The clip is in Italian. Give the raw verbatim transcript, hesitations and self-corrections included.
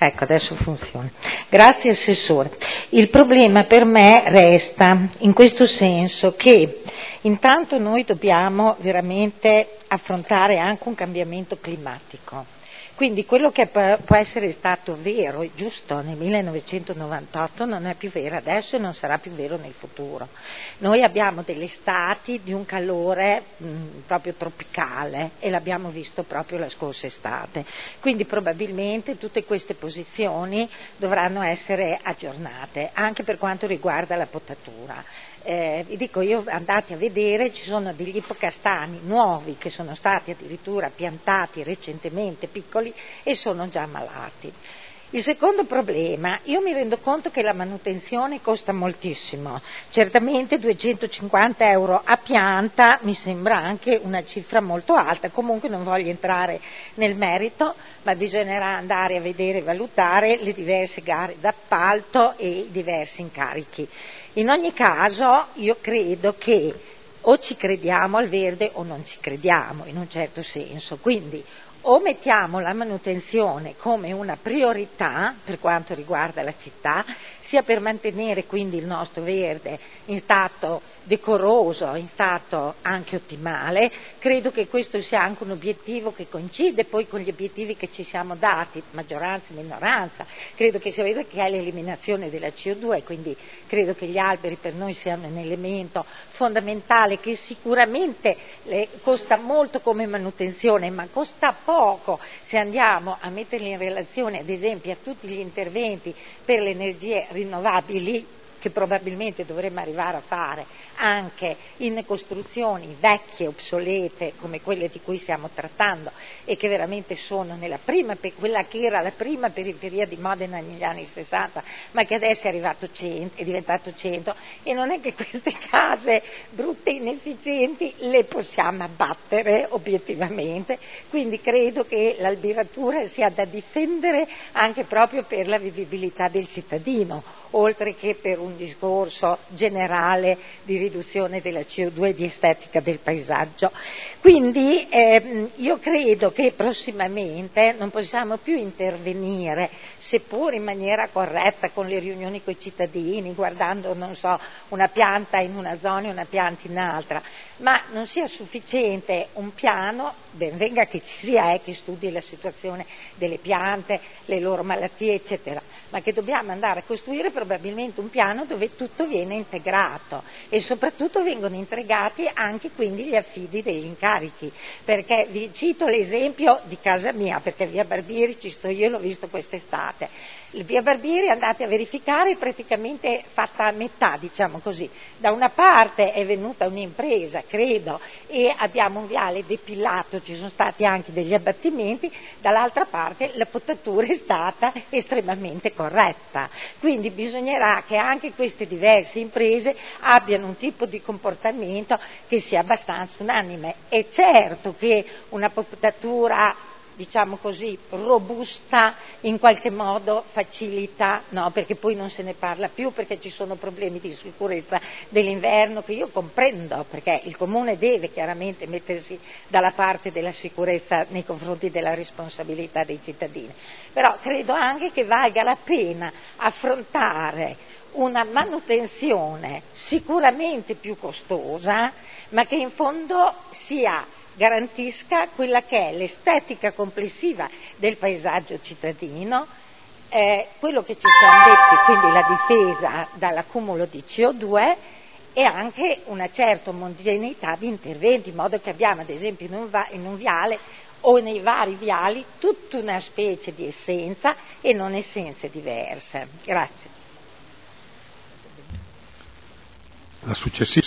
Ecco, adesso funziona. Grazie Assessore. Il problema per me resta in questo senso che intanto noi dobbiamo veramente affrontare anche un cambiamento climatico. Quindi quello che può essere stato vero e giusto nel millenovecentonovantotto non è più vero adesso e non sarà più vero nel futuro. Noi abbiamo delle estati di un calore mh, proprio tropicale e l'abbiamo visto proprio la scorsa estate. Quindi probabilmente tutte queste posizioni dovranno essere aggiornate, anche per quanto riguarda la potatura. Eh, vi dico, io andate a vedere, ci sono degli ipocastani nuovi che sono stati addirittura piantati recentemente, piccoli, e sono già malati. Il secondo problema, io mi rendo conto che la manutenzione costa moltissimo, certamente duecentocinquanta euro a pianta mi sembra anche una cifra molto alta, comunque non voglio entrare nel merito, ma bisognerà andare a vedere e valutare le diverse gare d'appalto e i diversi incarichi. In ogni caso io credo che o ci crediamo al verde o non ci crediamo in un certo senso, quindi o mettiamo la manutenzione come una priorità per quanto riguarda la città, sia per mantenere quindi il nostro verde in stato decoroso, in stato anche ottimale. Credo che questo sia anche un obiettivo che coincide poi con gli obiettivi che ci siamo dati, maggioranza e minoranza. Credo che sia vero che è l'eliminazione della C O due, quindi credo che gli alberi per noi siano un elemento fondamentale che sicuramente eh, costa molto come manutenzione, ma costa poco se andiamo a metterli in relazione ad esempio a tutti gli interventi per le energie rinnovabili che probabilmente dovremmo arrivare a fare anche in costruzioni vecchie, obsolete, come quelle di cui stiamo trattando e che veramente sono nella prima, quella che era la prima periferia di Modena negli anni sessanta, ma che adesso è arrivato cento, è diventato cento, e non è che queste case brutte e inefficienti le possiamo abbattere obiettivamente, quindi credo che l'alberatura sia da difendere anche proprio per la vivibilità del cittadino, oltre che per un discorso generale di riduzione della C O due e di estetica del paesaggio. Quindi ehm, io credo che prossimamente non possiamo più intervenire, seppur in maniera corretta, con le riunioni con i cittadini, guardando, non so, una pianta in una zona e una pianta in un'altra, ma non sia sufficiente un piano, ben venga che ci sia, eh, che studi la situazione delle piante, le loro malattie, eccetera, ma che dobbiamo andare a costruire probabilmente un piano dove tutto viene integrato e soprattutto vengono integrati anche quindi gli affidi degli incarichi, perché vi cito l'esempio di casa mia, perché via Barbieri ci sto io, l'ho visto quest'estate. Il via Barbieri, andate a verificare, è praticamente fatta a metà, diciamo così. Da una parte è venuta un'impresa, credo, e abbiamo un viale depilato, ci sono stati anche degli abbattimenti, dall'altra parte la potatura è stata estremamente corretta. Quindi bisognerà che anche queste diverse imprese abbiano un tipo di comportamento che sia abbastanza unanime. È certo che una potatura, diciamo così, robusta in qualche modo facilita, no, perché poi non se ne parla più, perché ci sono problemi di sicurezza dell'inverno che io comprendo, perché il comune deve chiaramente mettersi dalla parte della sicurezza nei confronti della responsabilità dei cittadini, però credo anche che valga la pena affrontare una manutenzione sicuramente più costosa, ma che in fondo sia garantisca quella che è l'estetica complessiva del paesaggio cittadino, eh, quello che ci siamo detti, quindi la difesa dall'accumulo di C O due e anche una certa omogeneità di interventi, in modo che abbiamo ad esempio in un, va- in un viale o nei vari viali tutta una specie di essenza e non essenze diverse. Grazie. La successiva